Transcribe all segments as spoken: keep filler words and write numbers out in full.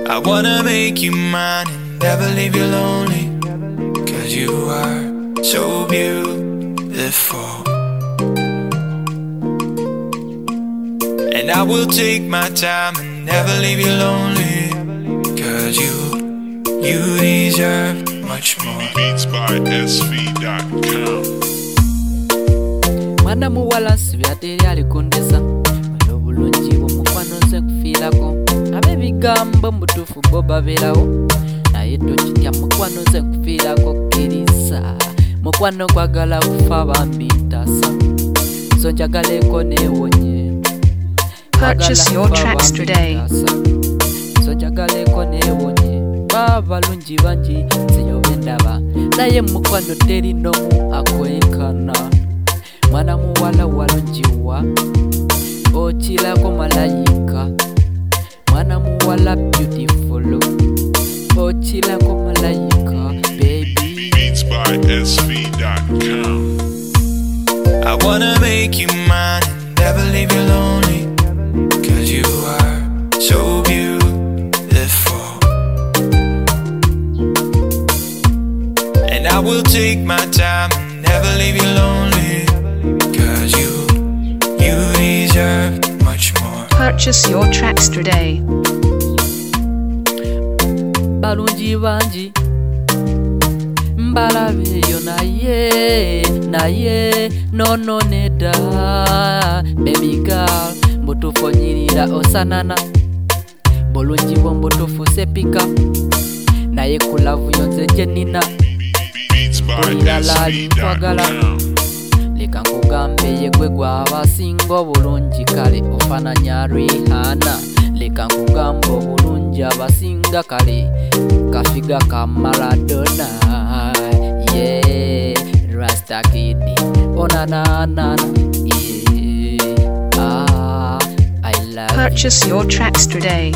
I wanna make you mine and never leave you lonely, 'cause you are so beautiful. And I will take my time and never leave you lonely, 'cause you, you deserve much more. Beats by S V dot com. Mwana muwala sibyateri alikondesa wano bulungi bw'omukwano nze nkufiirako ab'ebigambo mutuufu bo babeerawo naye tokitya mukwano nze nkufiirako kkiriza mukwano kwagala kufa bambi ntasa so njagaleko neewonye Purchase your tracks today. so njagaleko neewonye babalungi bangi nzeyobe ndaba naye mukwano teri nomu akwenkana mwana muwala walungiwa okirako malayika mwana muwala beautiful okirako malayika baby. Beats by S V dot com. I wanna make you mine and never leave you lonely, 'cause you are so beautiful. And I will take my time and never leave you lonely, 'cause you, you deserve much more. Purchase your tracks today. balungi bangi mbalabeyo naye naye nono nedda baby girl mbutuufu onyirira osanana bulungi bwo mbutuufu sepika naye kulavu yonze gye nina Beats by bulirala S V dot nkwagala com. leka nkugambe ye gwe gw'abasinga obulungi kale ofaananya Rihanna leka nkugambe obulungi abasinga kale kafiga ka Maradona yeah Rasta Kid onanana yeah ah I love Purchase your tracks today.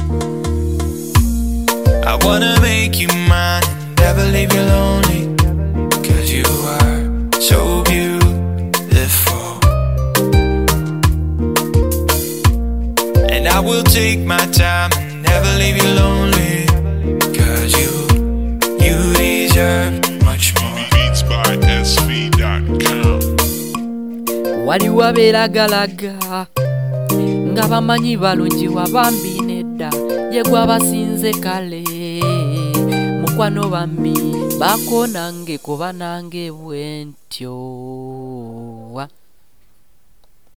I wanna make you mine and never leave you lonely, 'cause you are so beautiful. And I will take my time and never leave you lonely, 'cause you, you deserve much more. Beats by S V dot com. waliwo abeeragalaga nga bamanyi balungi wabambi nedda ye gwabasinze kale mukwano bambi baako nange kuba nange bwentyo.